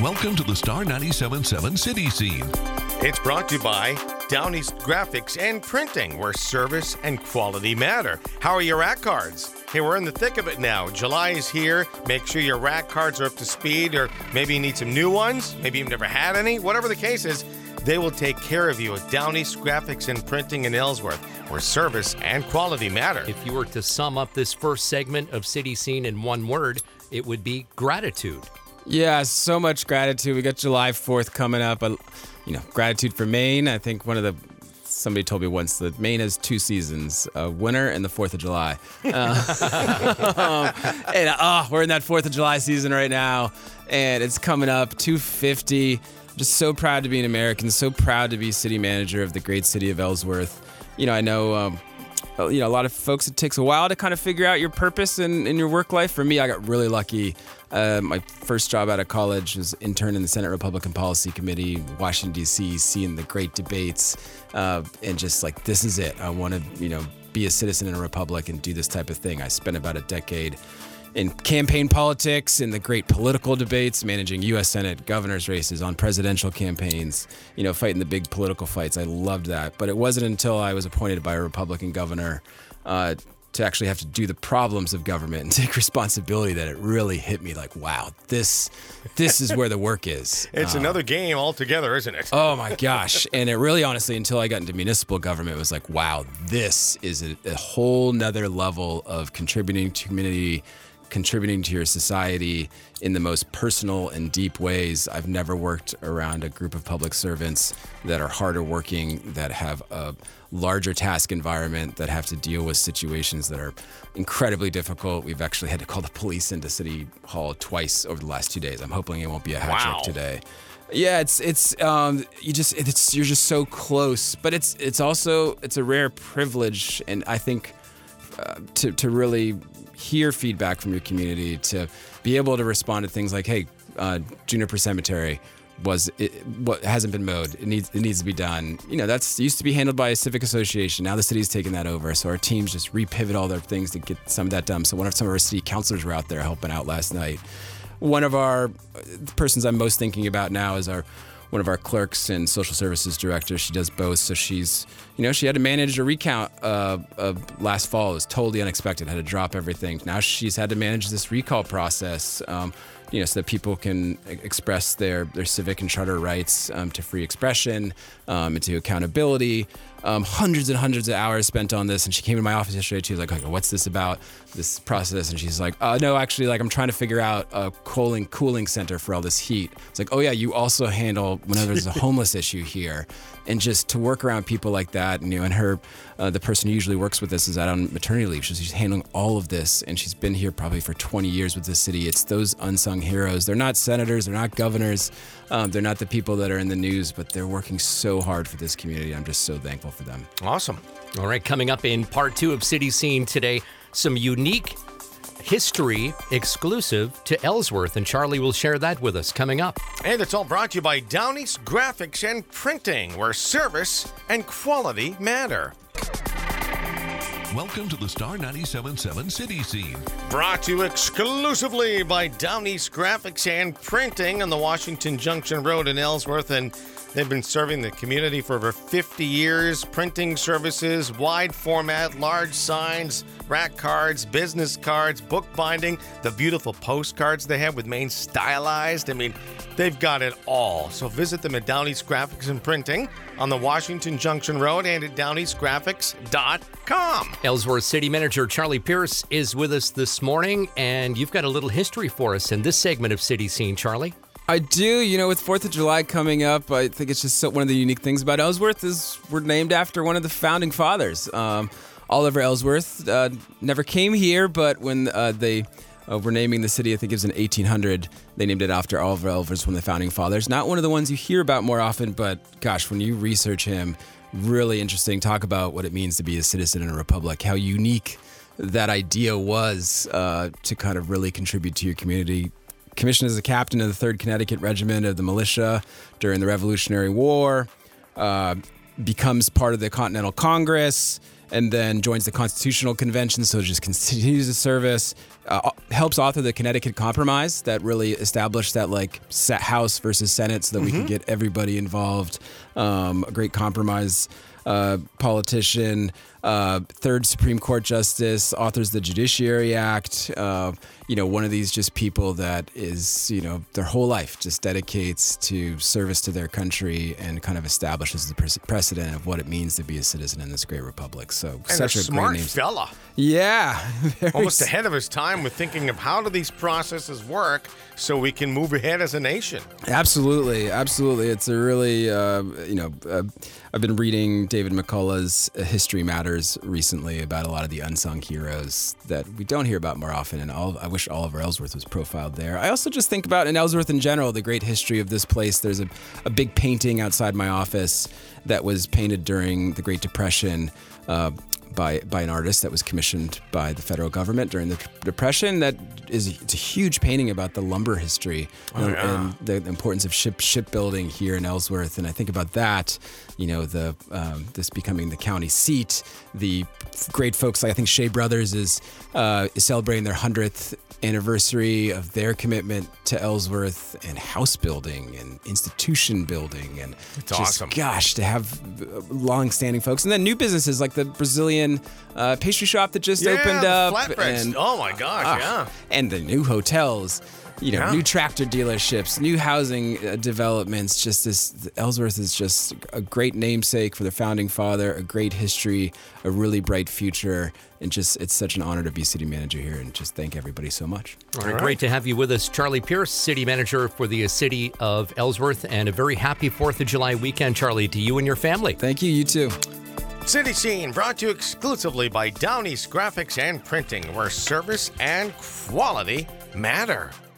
Welcome to the Star 97.7 City Scene. It's brought to you by Downey's Graphics and Printing, where service and quality matter. How are your rack cards? Hey, we're in the thick of it now. July is here. Make sure your rack cards are up to speed, or maybe you need some new ones. Maybe you've never had any. Whatever the case is, they will take care of you at Downey's Graphics and Printing in Ellsworth, where service and quality matter. If you were to sum up this first segment of City Scene in one word, it would be gratitude. Yeah, so much gratitude. We got July 4th coming up. Gratitude for Maine. I think somebody told me once that Maine has two seasons, winter and the 4th of July. We're in that 4th of July season right now, and it's coming up, 250. I'm just so proud to be an American, so proud to be city manager of the great city of Ellsworth. I know a lot of folks, it takes a while to kind of figure out your purpose in your work life. For me, I got really lucky. My first job out of college was intern in the Senate Republican Policy Committee, Washington, D.C., seeing the great debates, and just like, this is it. I want to, be a citizen in a republic and do this type of thing. I spent about a decade in campaign politics, in the great political debates, managing U.S. Senate, governor's races, on presidential campaigns, fighting the big political fights. I loved that. But it wasn't until I was appointed by a Republican governor to actually have to do the problems of government and take responsibility that it really hit me like, wow, this is where the work is. It's another game altogether, isn't it? Oh my gosh. And it really, honestly, until I got into municipal government, it was like, wow, this is a whole nother level of contributing to community, contributing to your society in the most personal and deep ways. I've never worked around a group of public servants that are harder working, that have a larger task environment, that have to deal with situations that are incredibly difficult. We've actually had to call the police into City Hall twice over the last 2 days. I'm hoping it won't be a hat trick today. Yeah, you're just so close, but it's also a rare privilege, and I think to really hear feedback from your community, to be able to respond to things like, hey, Juniper Cemetery what hasn't been mowed. It needs to be done. That's used to be handled by a civic association. Now the city's taken that over. So our teams just repivot all their things to get some of that done. So some of our city councilors were out there helping out last night. One of the persons I'm most thinking about now is one of our clerks and social services director. She does both. So she's, she had to manage a recount of last fall. It was totally unexpected, had to drop everything. Now she's had to manage this recall process, so that people can express their civic and charter rights to free expression, and to accountability. Hundreds and hundreds of hours spent on this. And she came to my office yesterday. She was like, what's this about, this process? And she's like, no, actually, I'm trying to figure out a cooling center for all this heat. It's like, oh yeah, you also handle whenever there's a homeless issue here. And just to work around people like that, and her, the person who usually works with us is out on maternity leave. So she's handling all of this, and she's been here probably for 20 years with the city. It's those unsung heroes. They're not senators, they're not governors, they're not the people that are in the news, but they're working so hard for this community. I'm just so thankful for them. Awesome. All right, coming up in part 2 of City Scene today, some unique history exclusive to Ellsworth, and Charlie will share that with us coming up. And it's all brought to you by Downey's Graphics and Printing, where service and quality matter. Welcome to the Star 97.7 City Scene. Brought to you exclusively by Downey's Graphics and Printing on the Washington Junction Road in Ellsworth, and they've been serving the community for over 50 years. Printing services, wide format, large signs, rack cards, business cards, bookbinding, the beautiful postcards they have with Maine stylized. They've got it all. So visit them at Downey's Graphics and Printing on the Washington Junction Road and at downeysgraphics.com. Ellsworth City Manager Charlie Pierce is with us this morning, and you've got a little history for us in this segment of City Scene, Charlie. I do. With 4th of July coming up, I think it's just one of the unique things about Ellsworth is we're named after one of the founding fathers. Oliver Ellsworth never came here, but when they were naming the city, I think it was in 1800, they named it after Oliver Ellsworth, one of the founding fathers. Not one of the ones you hear about more often, but gosh, when you research him, really interesting. Talk about what it means to be a citizen in a republic, how unique that idea was to kind of really contribute to your community. Commissioned as a captain of the 3rd Connecticut Regiment of the Militia during the Revolutionary War, becomes part of the Continental Congress, and then joins the Constitutional Convention, so just continues to service. Helps author the Connecticut Compromise that really established that like House versus Senate so that we could get everybody involved. A great compromise politician, third Supreme Court justice, authors the Judiciary Act. One of these just people that is, their whole life just dedicates to service to their country and kind of establishes the precedent of what it means to be a citizen in this great republic. So And such a a smart great name. fella. Yeah. Almost ahead of his time with thinking of how do these processes work so we can move ahead as a nation. Absolutely. It's a really, I've been reading David McCullough's History Matters recently about a lot of the unsung heroes that we don't hear about more often, and I wish Oliver Ellsworth was profiled there. I also just think about, in Ellsworth in general, the great history of this place. There's a big painting outside my office that was painted during the Great Depression by an artist that was commissioned by the federal government during the Depression. It's a huge painting about the lumber history and the importance of shipbuilding here in Ellsworth. And I think about that, this becoming the county seat. The great folks, like I think Shea Brothers is celebrating their 100th anniversary of their commitment to Ellsworth and house building and institution building, and it's awesome. Gosh, to have long-standing folks, and then new businesses like the Brazilian pastry shop that just opened up, flatbreads. and Oh my gosh, and the new hotels. New tractor dealerships, new housing developments. Ellsworth is just a great namesake for the founding father, a great history, a really bright future, and it's such an honor to be city manager here. And just thank everybody so much. All right, great to have you with us, Charlie Pierce, city manager for the city of Ellsworth, and a very happy 4th of July weekend, Charlie, to you and your family. Thank you. You too. City Scene brought to you exclusively by Down East Graphics and Printing, where service and quality matter.